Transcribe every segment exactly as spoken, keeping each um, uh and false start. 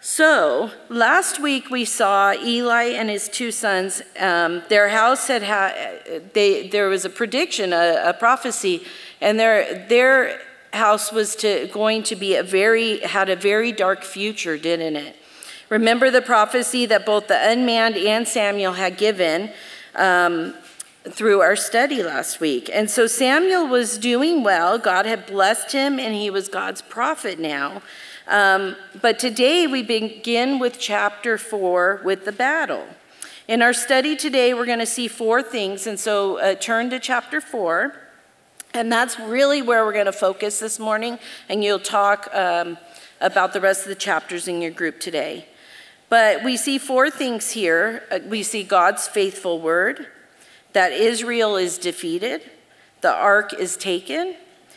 So last week we saw Eli and his two sons. Um, their house had had, they, there was a prediction, a, a prophecy, and their their house was to going to be a very had a very dark future, didn't it? Remember the prophecy that both the unmanned and Samuel had given um, through our study last week. And so Samuel was doing well. God had blessed him, and he was God's prophet now. Um, but today we begin with chapter four with the battle. In our study today, we're going to see four things. And so uh, turn to chapter four. And that's really where we're going to focus this morning. And you'll talk um, about the rest of the chapters in your group today. But we see four things here. Uh, we see God's faithful word, that Israel is defeated, the ark is taken,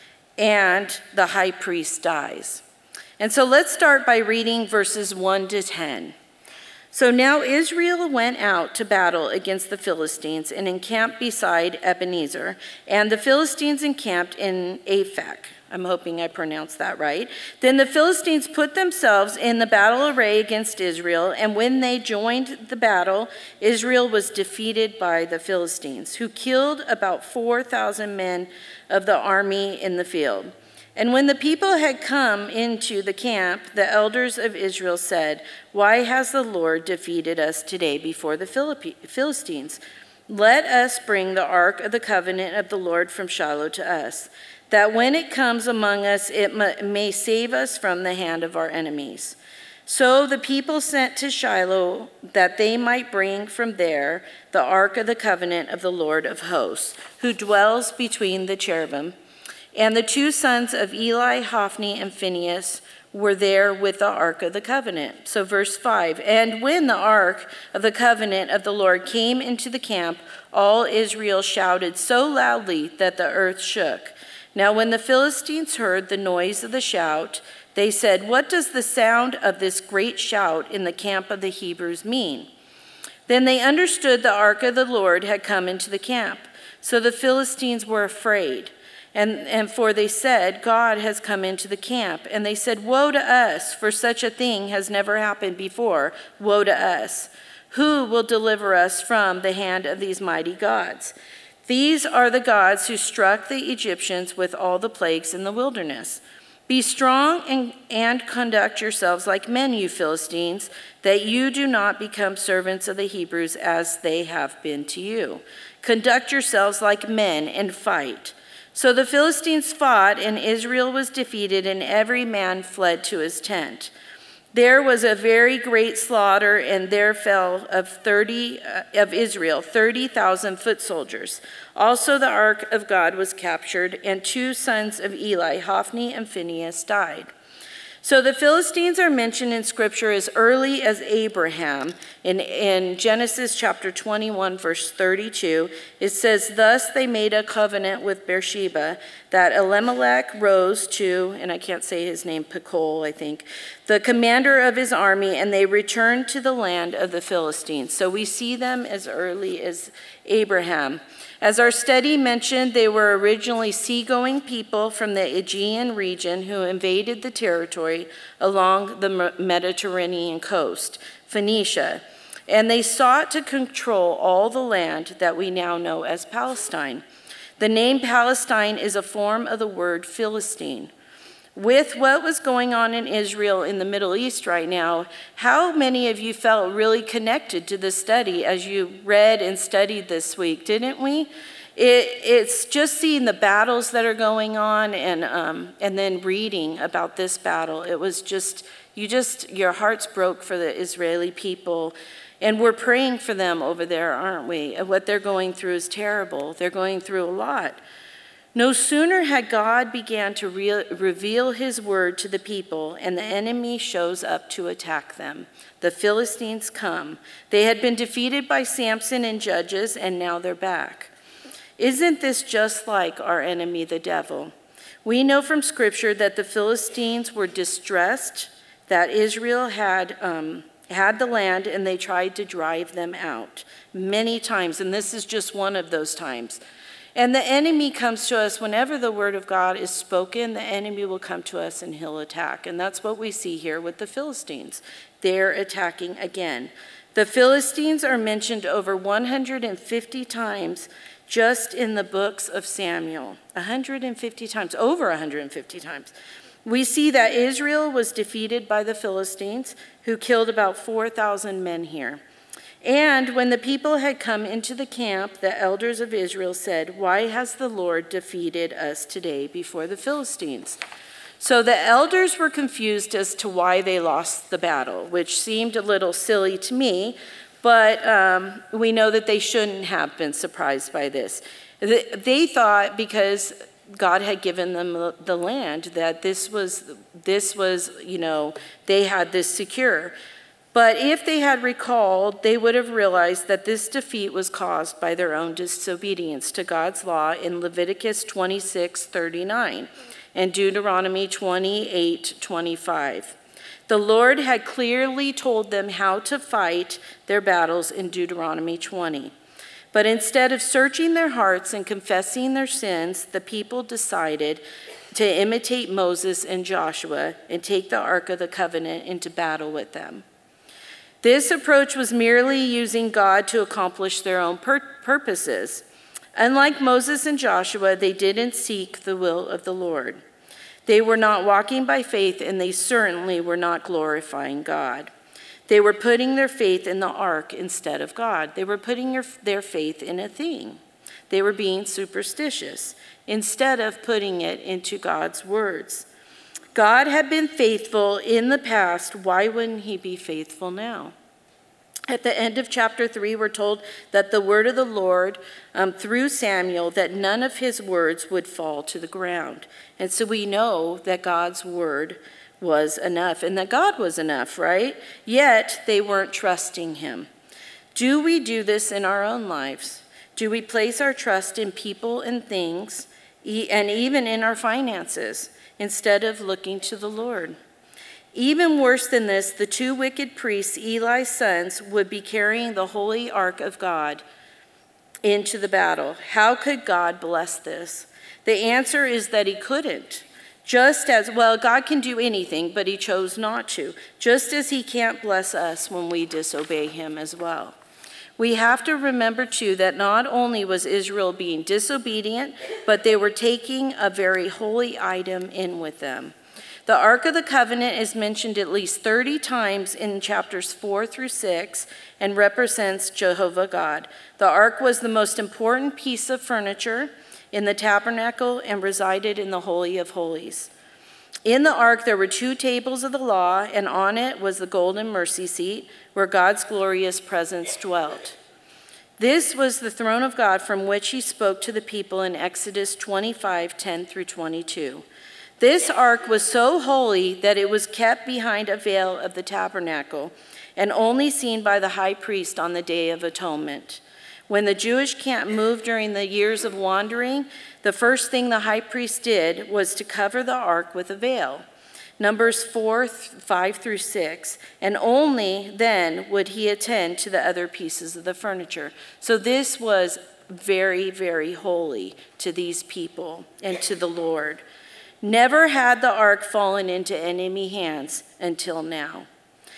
and the high priest dies. And so let's start by reading verses one to ten. So now Israel went out to battle against the Philistines and encamped beside Ebenezer, and the Philistines encamped in Aphek. I'm hoping I pronounced that right. Then the Philistines put themselves in the battle array against Israel, and when they joined the battle, Israel was defeated by the Philistines, who killed about four thousand men of the army in the field. And when the people had come into the camp, the elders of Israel said, "Why has the Lord defeated us today before the Philistines? Let us bring the ark of the covenant of the Lord from Shiloh to us, that when it comes among us, it may save us from the hand of our enemies." So the people sent to Shiloh that they might bring from there the ark of the covenant of the Lord of hosts, who dwells between the cherubim. And the two sons of Eli, Hophni, and Phinehas were there with the ark of the covenant. So verse five, and when the ark of the covenant of the Lord came into the camp, all Israel shouted so loudly that the earth shook. Now when the Philistines heard the noise of the shout, they said, "What does the sound of this great shout in the camp of the Hebrews mean?" Then they understood the ark of the Lord had come into the camp. So the Philistines were afraid. And, and for they said, "God has come into the camp." And they said, "Woe to us, for such a thing has never happened before. Woe to us. Who will deliver us from the hand of these mighty gods? These are the gods who struck the Egyptians with all the plagues in the wilderness. Be strong and, and conduct yourselves like men, you Philistines, that you do not become servants of the Hebrews as they have been to you. Conduct yourselves like men and fight." So the Philistines fought, and Israel was defeated, and every man fled to his tent. There was a very great slaughter, and there fell of thirty uh, of Israel thirty thousand foot soldiers. Also the ark of God was captured, and two sons of Eli, Hophni and Phinehas, died. So the Philistines are mentioned in Scripture as early as Abraham. In, in Genesis chapter twenty-one, verse thirty-two, it says, "Thus they made a covenant with Beersheba, that Elimelech rose to," and I can't say his name, Pekol, I think, "the commander of his army, and they returned to the land of the Philistines." So we see them as early as Abraham. As our study mentioned, they were originally seagoing people from the Aegean region who invaded the territory along the Mediterranean coast, Phoenicia, and they sought to control all the land that we now know as Palestine. The name Palestine is a form of the word Philistine. With what was going on in Israel in the Middle East right now, how many of you felt really connected to this study as you read and studied this week, didn't we? It, it's just seeing the battles that are going on and um, and then reading about this battle. It was just, you just, your hearts broke for the Israeli people. And we're praying for them over there, aren't we? What they're going through is terrible. They're going through a lot. No sooner had God began to re- reveal his word to the people, and the enemy shows up to attack them. The Philistines come. They had been defeated by Samson and Judges, and now they're back. Isn't this just like our enemy, the devil? We know from Scripture that the Philistines were distressed, that Israel had um, had the land, and they tried to drive them out many times, and this is just one of those times. And the enemy comes to us whenever the word of God is spoken, the enemy will come to us and he'll attack. And that's what we see here with the Philistines. They're attacking again. The Philistines are mentioned over one hundred fifty times just in the books of Samuel. one hundred fifty times, over one hundred fifty times. We see that Israel was defeated by the Philistines, who killed about four thousand men here. And when the people had come into the camp, the elders of Israel said, "Why has the Lord defeated us today before the Philistines?" So the elders were confused as to why they lost the battle, which seemed a little silly to me, but um, we know that they shouldn't have been surprised by this. They thought because God had given them the land that this was, this was, you know, they had this secure. But if they had recalled, they would have realized that this defeat was caused by their own disobedience to God's law in Leviticus twenty-six thirty-nine and Deuteronomy twenty-eight twenty-five. The Lord had clearly told them how to fight their battles in Deuteronomy twenty. But instead of searching their hearts and confessing their sins, the people decided to imitate Moses and Joshua and take the Ark of the Covenant into battle with them. This approach was merely using God to accomplish their own pur- purposes. Unlike Moses and Joshua, they didn't seek the will of the Lord. They were not walking by faith, and they certainly were not glorifying God. They were putting their faith in the ark instead of God. They were putting their, their faith in a thing. They were being superstitious instead of putting it into God's words. God had been faithful in the past. Why wouldn't he be faithful now? At the end of chapter three, we're told that the word of the Lord um, through Samuel, that none of his words would fall to the ground. And so we know that God's word was enough and that God was enough, right? Yet they weren't trusting him. Do we do this in our own lives? Do we place our trust in people and things, and even in our finances, instead of looking to the Lord? Even worse than this, the two wicked priests, Eli's sons, would be carrying the holy ark of God into the battle. How could God bless this? The answer is that he couldn't. Just as, well, God can do anything, but he chose not to. Just as he can't bless us when we disobey him as well. We have to remember, too, that not only was Israel being disobedient, but they were taking a very holy item in with them. The Ark of the Covenant is mentioned at least thirty times in chapters four through six and represents Jehovah God. The Ark was the most important piece of furniture in the tabernacle and resided in the Holy of Holies. In the ark there were two tables of the law, and on it was the golden mercy seat where God's glorious presence dwelt. This was the throne of God from which he spoke to the people in Exodus twenty-five ten through twenty-two. This ark was so holy that it was kept behind a veil of the tabernacle and only seen by the high priest on the Day of Atonement. When the Jewish camp moved during the years of wandering, the first thing the high priest did was to cover the ark with a veil. Numbers four, five through six, and only then would he attend to the other pieces of the furniture. So this was very, very holy to these people and to the Lord. Never had the ark fallen into enemy hands until now.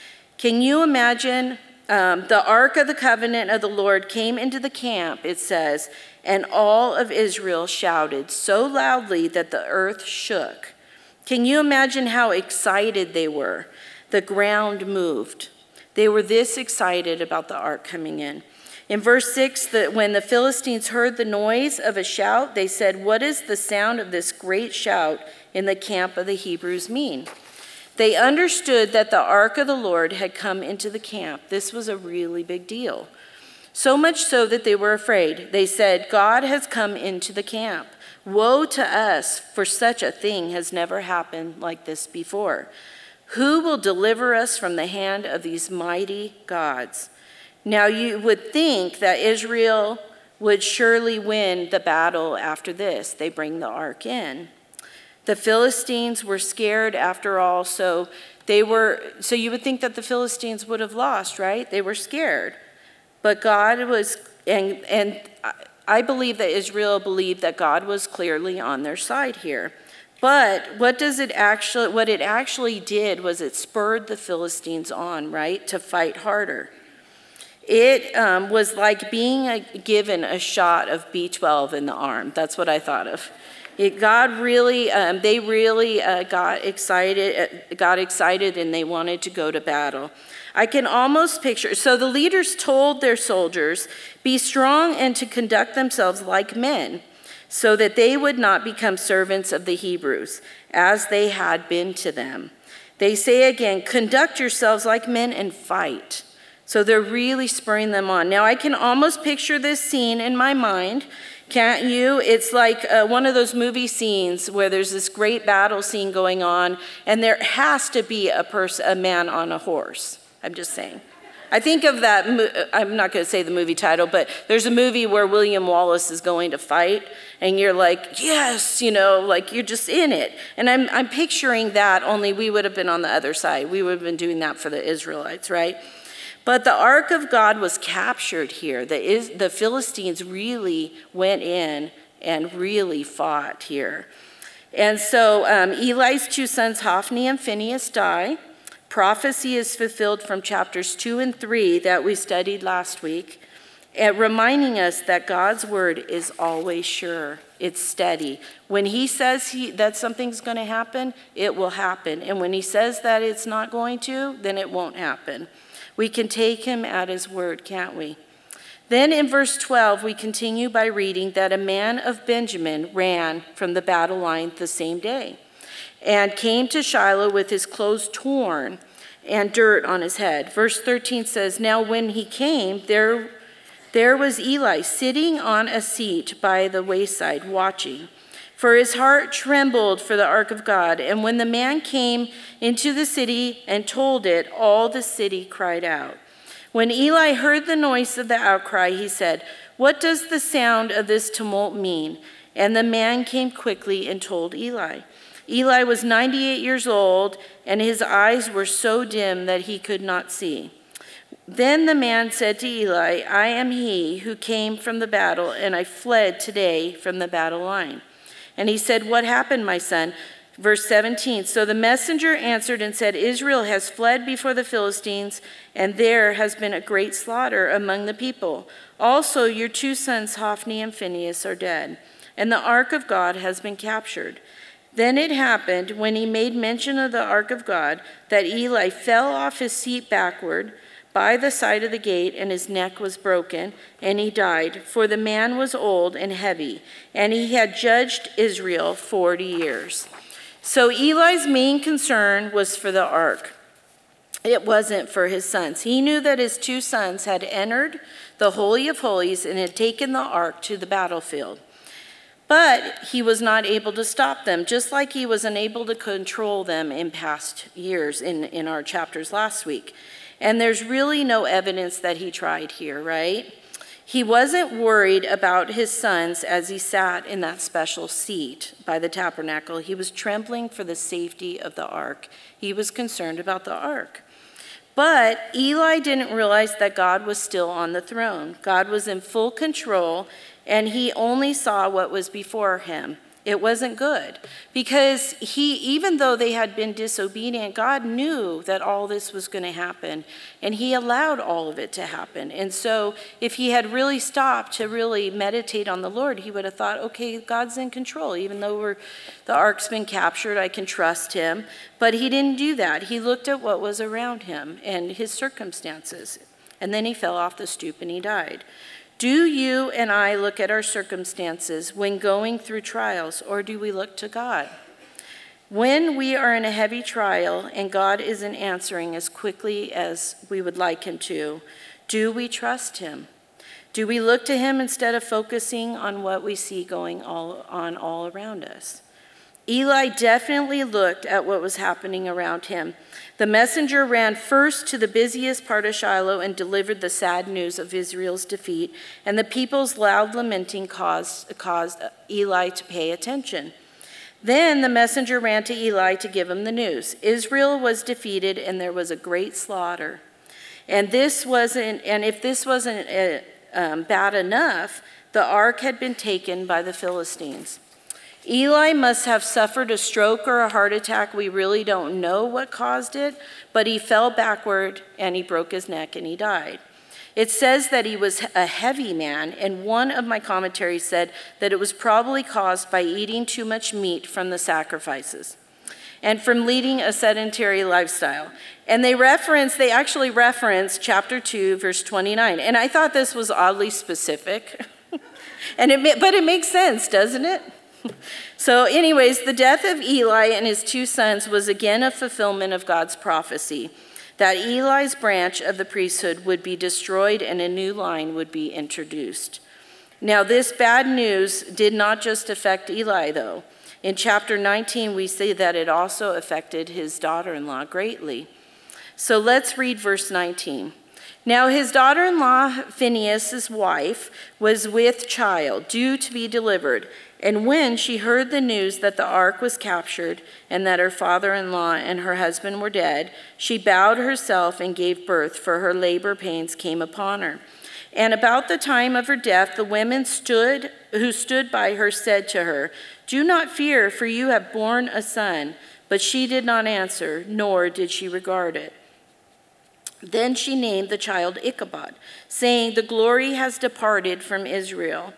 Can you imagine? Um, the Ark of the Covenant of the Lord came into the camp, it says, and all of Israel shouted so loudly that the earth shook. Can you imagine how excited they were? The ground moved. They were this excited about the ark coming in. In verse six, that when the Philistines heard the noise of a shout, they said, "What does the sound of this great shout in the camp of the Hebrews mean?" They understood that the ark of the Lord had come into the camp. This was a really big deal. So much so that they were afraid. They said, "God has come into the camp. Woe to us, for such a thing has never happened like this before. Who will deliver us from the hand of these mighty gods?" Now you would think that Israel would surely win the battle after this. They bring the ark in. The Philistines were scared after all, so they were so you would think that the Philistines would have lost, right? They were scared. But God was, and and I believe that Israel believed that God was clearly on their side here. But what does it actually, what it actually did was it spurred the Philistines on, right, to fight harder. It um, was like being a, given a shot of B twelve in the arm. That's what I thought of. It, God really, um, they really uh, got excited, uh, got excited, and they wanted to go to battle. I can almost picture, so the leaders told their soldiers, be strong and to conduct themselves like men, so that they would not become servants of the Hebrews, as they had been to them. They say again, conduct yourselves like men and fight. So they're really spurring them on. Now I can almost picture this scene in my mind. Can't you? It's like uh, one of those movie scenes where there's this great battle scene going on, and there has to be a person, a man on a horse. I'm just saying. I think of that, I'm not going to say the movie title, but there's a movie where William Wallace is going to fight, and you're like, yes, you know, like you're just in it. And I'm, I'm picturing that, only we would have been on the other side. We would have been doing that for the Israelites, right? But the ark of God was captured here. The, the Philistines really went in and really fought here. And so um, Eli's two sons, Hophni and Phinehas, die. Prophecy is fulfilled from chapters two and three that we studied last week, and reminding us that God's word is always sure. It's steady. When he says he, that something's going to happen, it will happen. And when he says that it's not going to, then it won't happen. We can take him at his word, can't we? Then in verse twelve, we continue by reading that a man of Benjamin ran from the battle line the same day and came to Shiloh with his clothes torn and dirt on his head. Verse thirteen says, now when he came, there, there was Eli sitting on a seat by the wayside watching. For his heart trembled for the ark of God. And when the man came into the city and told it, all the city cried out. When Eli heard the noise of the outcry, he said, what does the sound of this tumult mean? And the man came quickly and told Eli. Eli was ninety-eight years old, and his eyes were so dim that he could not see. Then the man said to Eli, I am he who came from the battle, and I fled today from the battle line. And he said, what happened, my son? Verse seventeen, so the messenger answered and said, Israel has fled before the Philistines, and there has been a great slaughter among the people. Also your two sons, Hophni and Phinehas, are dead, and the ark of God has been captured. Then it happened, when he made mention of the ark of God, that Eli fell off his seat backward by the side of the gate, and his neck was broken, and he died. For the man was old and heavy, and he had judged Israel forty years. So Eli's main concern was for the ark. It wasn't for his sons. He knew that his two sons had entered the Holy of Holies and had taken the ark to the battlefield. But he was not able to stop them, just like he was unable to control them in past years in, in our chapters last week. And there's really no evidence that he tried here, right? He wasn't worried about his sons as he sat in that special seat by the tabernacle. He was trembling for the safety of the ark. He was concerned about the ark. But Eli didn't realize that God was still on the throne. God was in full control, and he only saw what was before him. It wasn't good, because he, even though they had been disobedient, God knew that all this was going to happen, and he allowed all of it to happen. And so if he had really stopped to really meditate on the Lord, he would have thought, okay, God's in control. Even though we're, the ark's been captured, I can trust him. But he didn't do that. He looked at what was around him and his circumstances, and then he fell off the stoop and he died. Do you and I look at our circumstances when going through trials, or do we look to God? When we are in a heavy trial and God isn't answering as quickly as we would like him to, do we trust him? Do we look to him instead of focusing on what we see going all on all around us? Eli definitely looked at what was happening around him. The messenger ran first to the busiest part of Shiloh and delivered the sad news of Israel's defeat, and the people's loud lamenting caused, caused Eli to pay attention. Then the messenger ran to Eli to give him the news. Israel was defeated, and there was a great slaughter. And this wasn't, and if this wasn't a, um, bad enough, the ark had been taken by the Philistines. Eli must have suffered a stroke or a heart attack. We really don't know what caused it, but he fell backward and he broke his neck and he died. It says that he was a heavy man, and one of my commentaries said that it was probably caused by eating too much meat from the sacrifices and from leading a sedentary lifestyle. And they reference, they actually reference chapter two, verse twenty-nine. And I thought this was oddly specific, and it, but it makes sense, doesn't it? So anyways, the death of Eli and his two sons was again a fulfillment of God's prophecy that Eli's branch of the priesthood would be destroyed and a new line would be introduced. Now, this bad news did not just affect Eli, though. In chapter nineteen, we see that it also affected his daughter-in-law greatly. So let's read verse nineteen. Now his daughter-in-law, Phinehas' wife, was with child, due to be delivered. And when she heard the news that the ark was captured and that her father-in-law and her husband were dead, she bowed herself and gave birth, for her labor pains came upon her. And about the time of her death, the women stood, who stood by her said to her, "Do not fear, for you have borne a son." But she did not answer, nor did she regard it. Then she named the child Ichabod, saying, "The glory has departed from Israel,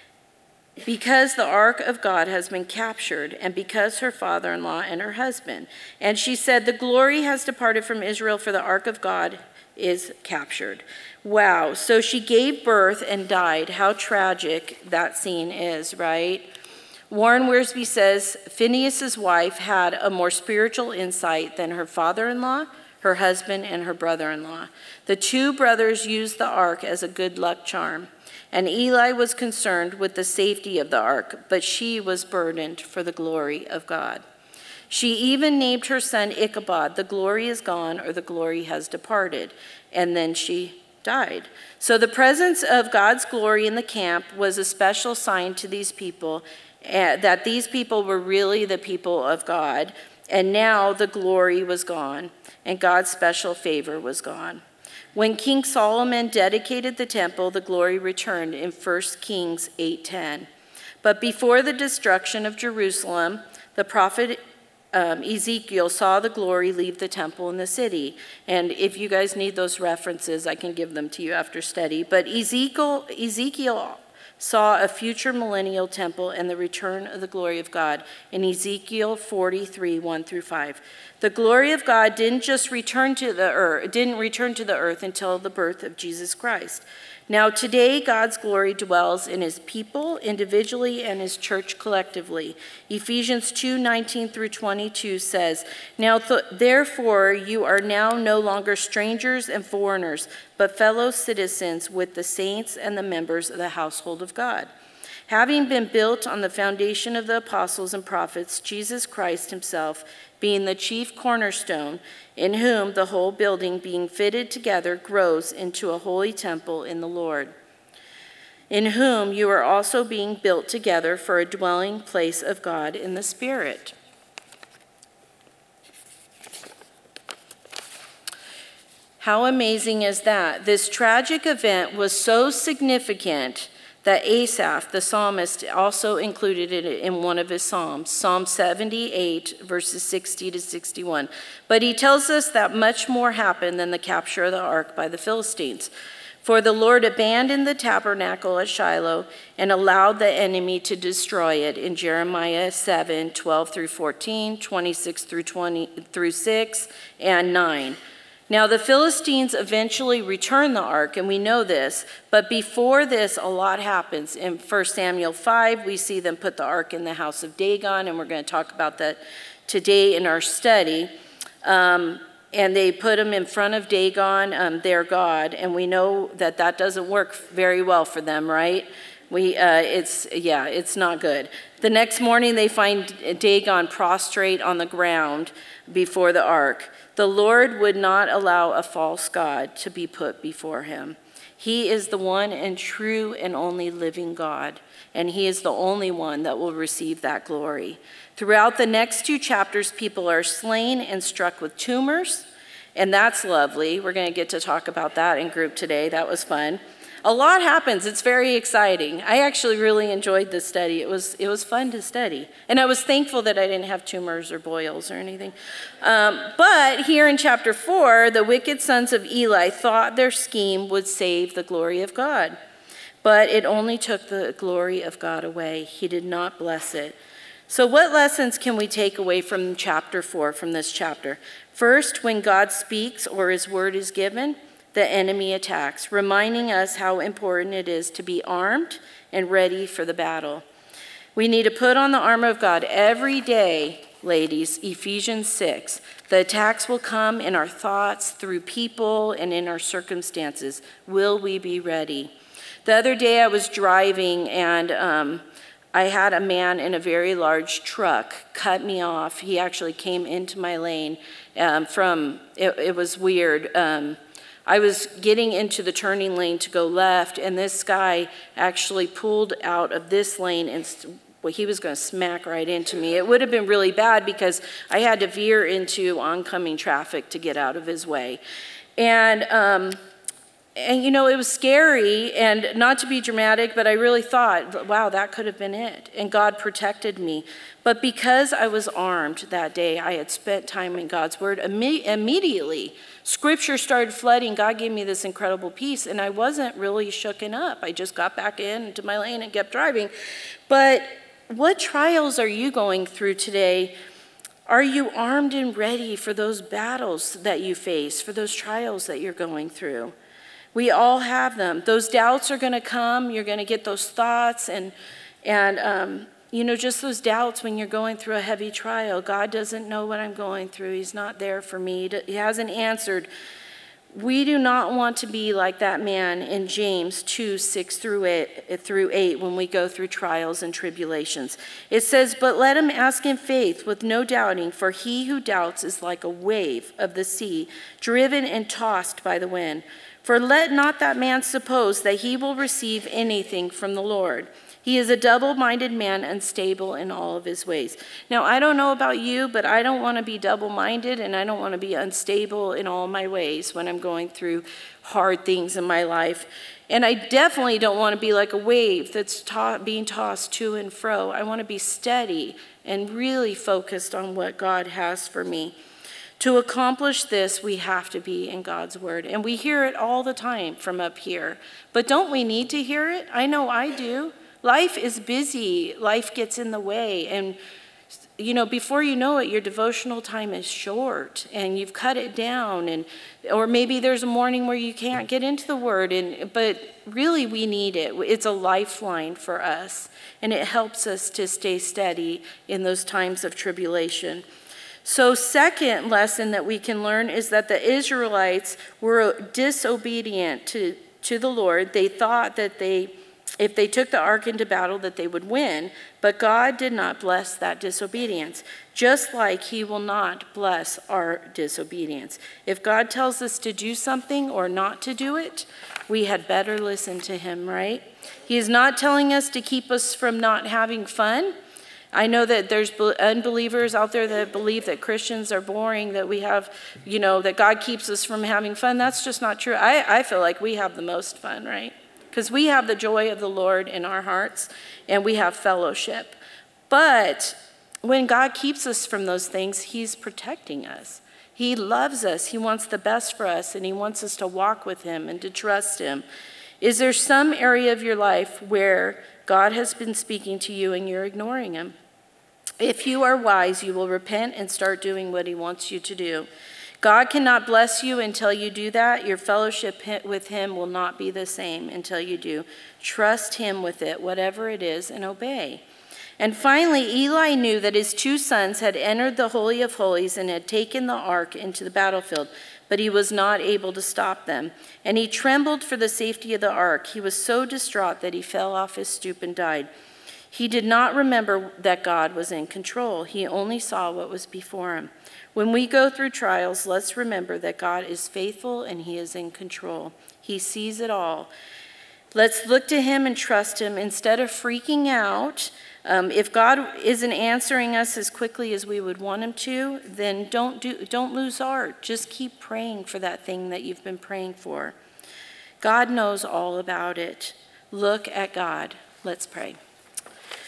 because the ark of God has been captured, and because her father-in-law and her husband." And she said, "The glory has departed from Israel, for the ark of God is captured." Wow, so she gave birth and died. How tragic that scene is, right? Warren Wiersbe says, Phinehas' wife had a more spiritual insight than her father-in-law, her husband, and her brother-in-law. The two brothers used the ark as a good luck charm, and Eli was concerned with the safety of the ark, but she was burdened for the glory of God. She even named her son Ichabod, "The glory is gone," or "the glory has departed," and then she died. So the presence of God's glory in the camp was a special sign to these people, uh, that these people were really the people of God, and now the glory was gone, and God's special favor was gone. When King Solomon dedicated the temple, the glory returned in First Kings eight ten. But before the destruction of Jerusalem, the prophet um, Ezekiel saw the glory leave the temple in the city. And if you guys need those references, I can give them to you after study. But Ezekiel, Ezekiel saw a future millennial temple and the return of the glory of God in Ezekiel forty-three, one through five. The glory of God didn't just return to the earth, didn't return to the earth until the birth of Jesus Christ. Now today, God's glory dwells in his people individually and his church collectively. Ephesians two, nineteen through twenty-two says, "Now th- therefore you are now no longer strangers and foreigners, but fellow citizens with the saints and the members of the household of God, having been built on the foundation of the apostles and prophets, Jesus Christ himself being the chief cornerstone, in whom the whole building being fitted together grows into a holy temple in the Lord, in whom you are also being built together for a dwelling place of God in the Spirit." How amazing is that? This tragic event was so significant that Asaph, the psalmist, also included it in one of his psalms, Psalm seventy-eight, verses sixty to sixty-one. But he tells us that much more happened than the capture of the ark by the Philistines. For the Lord abandoned the tabernacle at Shiloh and allowed the enemy to destroy it in Jeremiah seven, twelve through fourteen, twenty-six through twenty through six, and nine. Now the Philistines eventually return the ark, and we know this, but before this, a lot happens. In First Samuel five, we see them put the ark in the house of Dagon, and we're going to talk about that today in our study. Um, and they put them in front of Dagon, um, their god, and we know that that doesn't work very well for them, right? We, uh, it's, yeah, it's not good. The next morning, they find Dagon prostrate on the ground before the ark. The Lord would not allow a false god to be put before him. He is the one and true and only living God, and he is the only one that will receive that glory. Throughout the next two chapters, people are slain and struck with tumors, and that's lovely. We're going to get to talk about that in group today. That was fun. a lot happens. It's very exciting. I actually really enjoyed this study. It was it was fun to study. And I was thankful that I didn't have tumors or boils or anything. Um, but here in chapter four, the wicked sons of Eli thought their scheme would save the glory of God. But it only took the glory of God away. He did not bless it. So what lessons can we take away from chapter four, from this chapter? First, when God speaks or his word is given, the enemy attacks, reminding us how important it is to be armed and ready for the battle. We need to put on the armor of God every day, ladies, Ephesians six. The attacks will come in our thoughts, through people, and in our circumstances. Will we be ready? The other day I was driving and um, I had a man in a very large truck cut me off. He actually came into my lane um, from, it, it was weird. Um, I was getting into the turning lane to go left, and this guy actually pulled out of this lane, and well, he was going to smack right into me. It would have been really bad because I had to veer into oncoming traffic to get out of his way. And, um, and you know, it was scary, and not to be dramatic, but I really thought, wow, that could have been it. And God protected me. But because I was armed that day, I had spent time in God's word, imme- immediately, Scripture started flooding. God gave me this incredible peace, and I wasn't really shooken up. I just got back into my lane and kept driving. But what trials are you going through today? Are you armed and ready for those battles that you face, for those trials that you're going through? We all have them. Those doubts are going to come. You're going to get those thoughts and, and um, you know, just those doubts when you're going through a heavy trial. God doesn't know what I'm going through. He's not there for me. He hasn't answered. We do not want to be like that man in James two, six through eight when we go through trials and tribulations. It says, but let him ask in faith with no doubting, for he who doubts is like a wave of the sea, driven and tossed by the wind. For let not that man suppose that he will receive anything from the Lord. He is a double-minded man, unstable in all of his ways. Now, I don't know about you, but I don't want to be double-minded, and I don't want to be unstable in all my ways when I'm going through hard things in my life. And I definitely don't want to be like a wave that's to- being tossed to and fro. I want to be steady and really focused on what God has for me. To accomplish this, we have to be in God's word. And we hear it all the time from up here. But don't we need to hear it? I know I do. Life is busy. Life gets in the way. And, you know, before you know it, your devotional time is short and you've cut it down. And or maybe there's a morning where you can't get into the word. And but really, we need it. It's a lifeline for us. And it helps us to stay steady in those times of tribulation. So second lesson that we can learn is that the Israelites were disobedient to, to the Lord. They thought that they, if they took the ark into battle, that they would win. But God did not bless that disobedience, just like he will not bless our disobedience. If God tells us to do something or not to do it, we had better listen to him, right? He is not telling us to keep us from not having fun. I know that there's unbelievers out there that believe that Christians are boring, that we have, you know, that God keeps us from having fun. That's just not true. I, I feel like we have the most fun, right? Because we have the joy of the Lord in our hearts, and we have fellowship. But when God keeps us from those things, he's protecting us. He loves us. He wants the best for us, and he wants us to walk with him and to trust him. Is there some area of your life where God has been speaking to you and you're ignoring him? If you are wise, you will repent and start doing what he wants you to do. God cannot bless you until you do that. Your fellowship with him will not be the same until you do. Trust him with it, whatever it is, and obey. And finally, Eli knew that his two sons had entered the Holy of Holies and had taken the ark into the battlefield, but he was not able to stop them. And he trembled for the safety of the ark. He was so distraught that he fell off his stoop and died. He did not remember that God was in control. He only saw what was before him. When we go through trials, let's remember that God is faithful and he is in control. He sees it all. Let's look to him and trust him instead of freaking out. Um, if God isn't answering us as quickly as we would want him to, then don't do, don't lose heart. Just keep praying for that thing that you've been praying for. God knows all about it. Look at God. Let's pray.